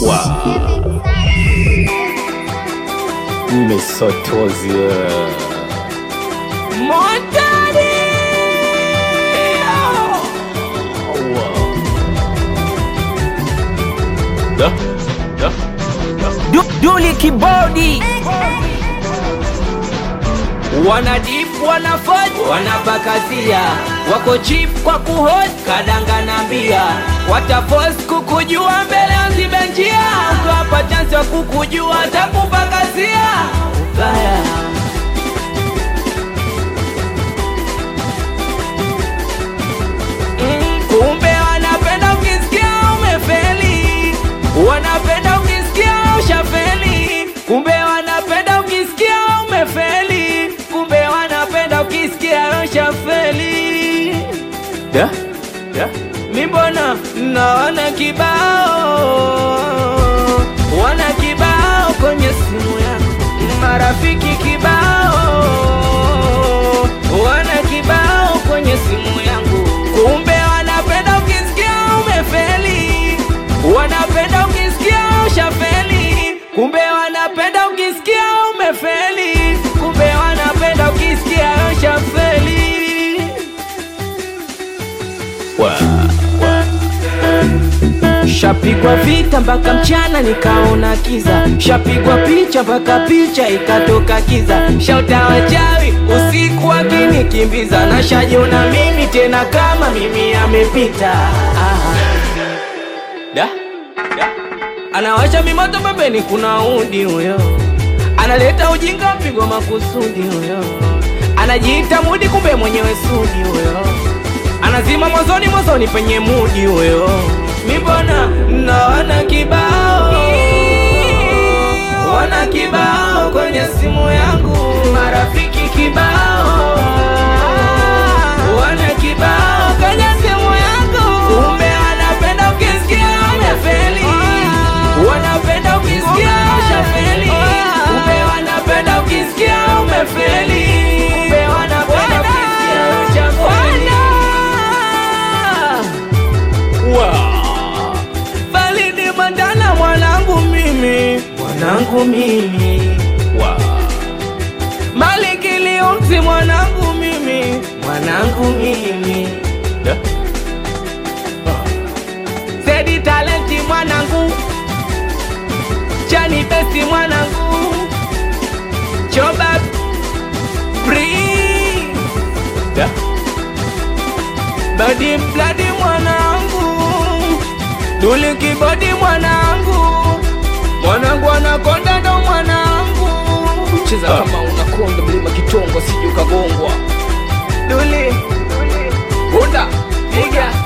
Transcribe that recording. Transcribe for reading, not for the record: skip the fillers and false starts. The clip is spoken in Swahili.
Mesotozia Montani Duli kibodi wanadip wanafoj wanapakazia wako chief kwa kuhost kadanga na mbia watapost kukujua mbele azibenjia ukawapa chance wa kukujua takupakazia ubaya kumbe wanapenda ukisikia umefeli wanapenda ukisikia ushafeli kumbe wanapenda ukisikia umefeli kumbe wanapenda ukisikia ushafeli mimbona naona kibao wana kibao kwenye simu yako marafiki kibao wana kibao kwenye simu yangu kumbe wanapenda ukisikia umefeli wanapenda ukisikia ushafeli kumbe wanapenda ukisikia umefeli kumbe wanapenda ukisikia ushafeli shapigwa vita mpaka mchana nikaona kiza shapigwa picha mpaka picha ikatoka kiza shauta wachawi usiku akinikimbiza na shajiona mimi tena kama mimi amepita anawasha mimoto pembeni kuna udi huyo analeta ujinga mpigwa makusudi huyo anajiita mudi kumbe mwenyewe sudi huyo anazima mwanzoni penye mudi huyo mibona na wana kibao kwenye simu yangu marafiki kibao wana kibao kwenye simu yangu kumbe wanapenda ukisikia umefeli wanapenda ukisikia ushafeli kumbe wanapenda ukisikia umefeli kumbe wanapenda ukisikia ushafeli Balidi Mandala mwanangu mimi Maliki Liumzi mwanangu mimi Zedi Talenti mwanangu Chani Besti mwanangu Choba Bree Badi Bloody mwanangu Duli kibodi mwanangu anakonda ndo mwanangu cheza kama unakonda mlima kitongo siju kagongwa Duli Bunda Iga